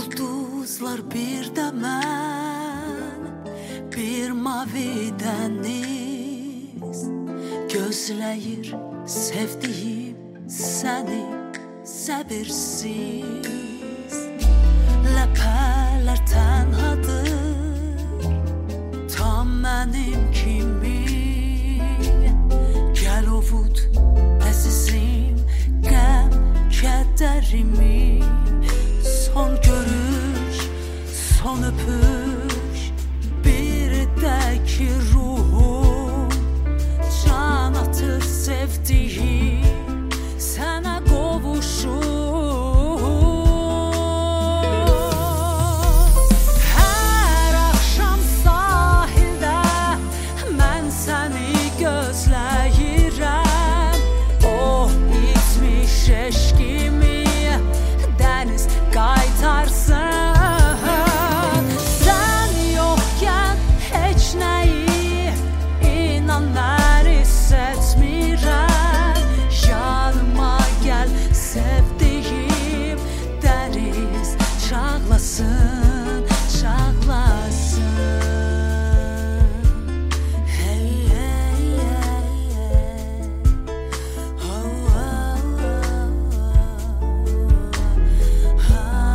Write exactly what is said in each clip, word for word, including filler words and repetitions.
Ulduzlar bir də mən, bir mavi dəniz gözləyir sevdiyim səni səbirsiz. Ləpələr tənhadır, tam mənim kimi. Gəl ovud əzizim qəm kədərimi. Son görüş, son öpüş, bir də ki ruhum can atır sevdiyim sənə qovuşum. Hər axşam sahildə mən səni gözləyirəm. Oh itmiş eşqimi dəniz qaytarsın. Sən yoxkən heç nəyi inan mən hissetmirəm. Yanıma gəl sevdiyim dəniz çağlasın, çağlasın. Hey, hey, hey, hey. Oh, oh, oh, oh.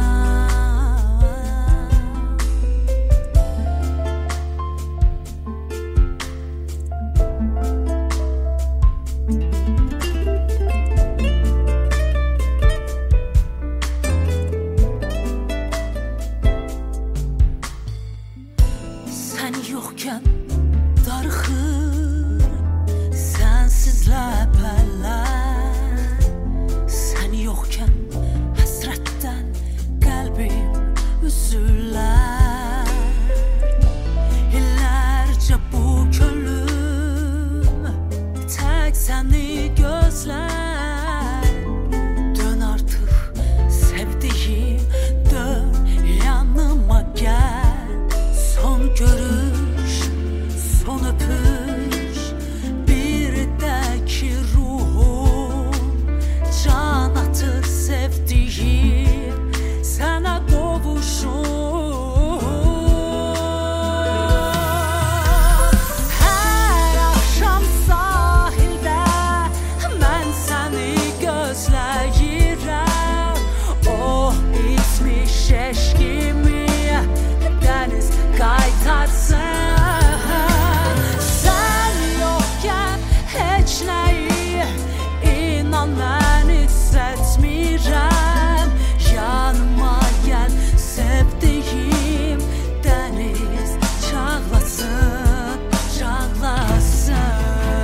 Sən yoxkən darıxır sənsiz ləpələr. Sən yoxkən həsrətdən qəlbim üzülər. İllərcə bu könlüm tək səni gözlər. Dön artıq sevdiyim, dön yanıma gəl. Son görüş, son öpüş, bir də ki ruhum can atır sevdiyim sənə qovuşum. Hər axşam sahildə mən səni gözləyirəm. Oh itmiş eşqimi dəniz qaytarsın. Sən yoxkən heç nəyi inan mən hissetmirəm. Yanıma gəl sevdiyim dəniz çağlasın, çağlasın.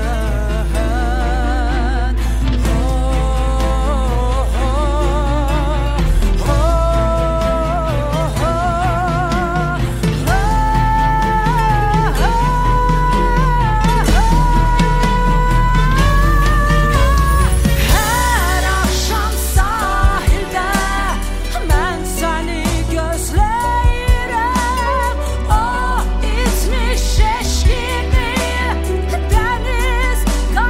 Oh, oh, oh, oh, oh. Hər axşam sahildə mən səni gözləyirəm. Oh itmiş eşqimi dəniz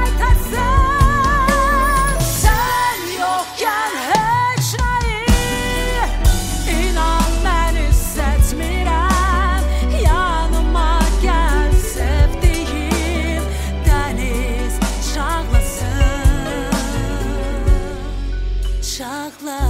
qaytarsın. Sən yoxkən heç nəyi inan mən hissetmirəm. Yanıma gəl sevdiyim dəniz çağlasın, çağlasın.